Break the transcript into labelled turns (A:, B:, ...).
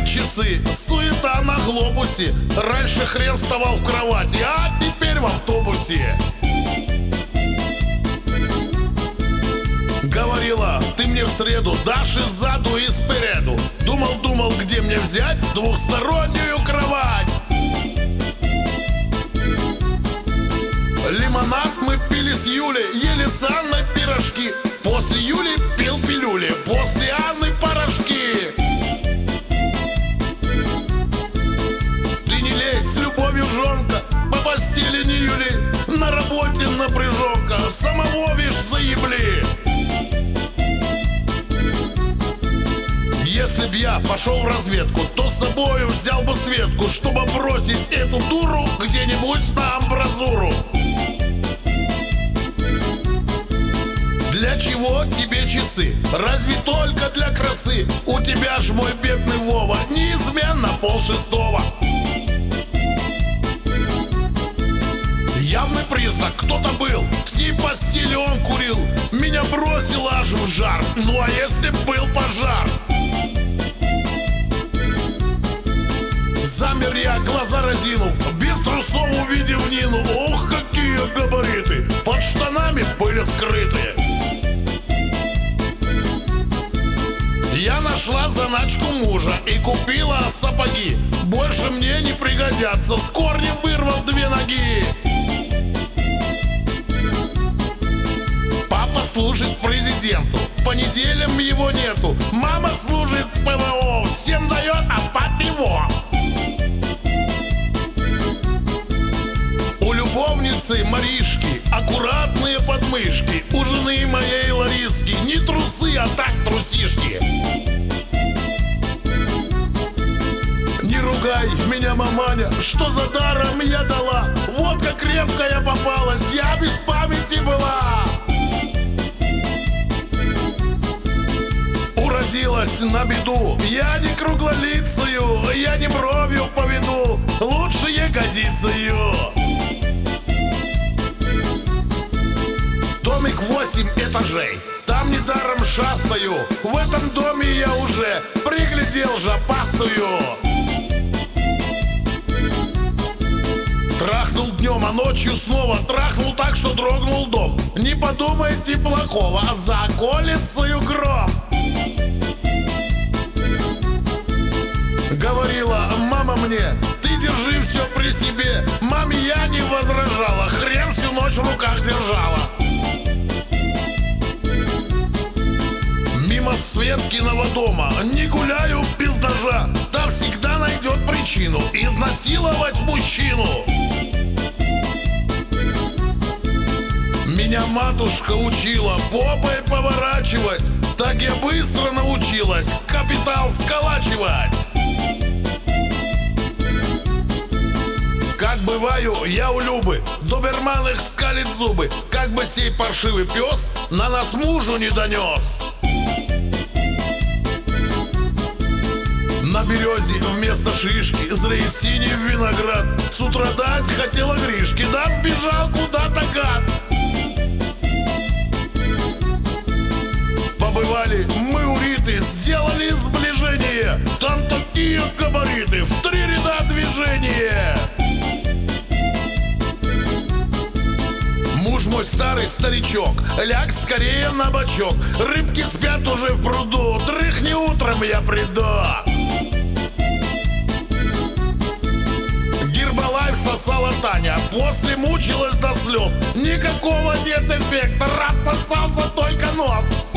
A: часы, суета на глобусе. Раньше хрен вставал в кровати, а теперь в автобусе. Говорила, ты мне в среду дашь и сзаду, и спереду. Думал, где мне взять двухстороннюю кровать. Лимонад мы пили с Юлей, ели с Анной пирожки. После Юли пил пилюли, после Анны порошки. Ты не лезь с любовью, жонка, по постели не юли. На работе напряженка, самого вишь заебли. Если б я пошел в разведку, то с собою взял бы Светку, чтобы бросить эту дуру где-нибудь на амбразуру. Для чего тебе часы? Разве только для красы? У тебя ж, мой бедный Вова, неизменно 5:30. Явный признак, кто-то был, с ней в постели он курил. Меня бросило аж в жар, ну а если был пожар? Замер я, глаза разинув, без трусов увидев Нину. Ох, какие габариты, под штанами были скрыты. Я нашла заначку мужа и купила сапоги. Больше мне не пригодятся, с корнем вырвал 2 ноги. Папа служит президенту, по неделям его нету. Мама служит ПВО, всем дает, а папе во. У любовницы Маришки аккуратные подмышки. У жены моей Лариски не трусы, а так трусишки. Не ругай меня, маманя, что за даром я дала. Вот как крепко я попалась, я без памяти была. Уродилась на беду, я не круглолицую, я не бровью поведу, лучше ягодицею. Домик 8 этажей, там недаром шастаю. В этом доме я уже приглядел жопастую. Трахнул днем, а ночью снова трахнул так, что дрогнул дом. Не подумайте плохого, а за околицею гром. Говорила мама мне, ты держи все при себе. Маме я не возражала, хрен всю ночь в руках держала. Мимо Светкиного дома не гуляю без ножа. Там всегда найдет причину изнасиловать мужчину. Меня матушка учила попой поворачивать. Так я быстро научилась капитал сколачивать. Как бываю я у Любы, доберман их скалит зубы. Как бы сей паршивый пес на нас мужу не донес. На березе вместо шишки зреет синий виноград. С утра дать хотела Гришки, да сбежал куда-то гад. Побывали мы у Риты, сделали сближение. Там такие габариты, в 3 ряда движения. Муж мой старый старичок, ляг скорее на бочок. Рыбки спят уже в пруду, дрыхни, утром я приду. Гербалайф сосала Таня, после мучилась до слез. Никакого нет эффекта, раз сосался только нос.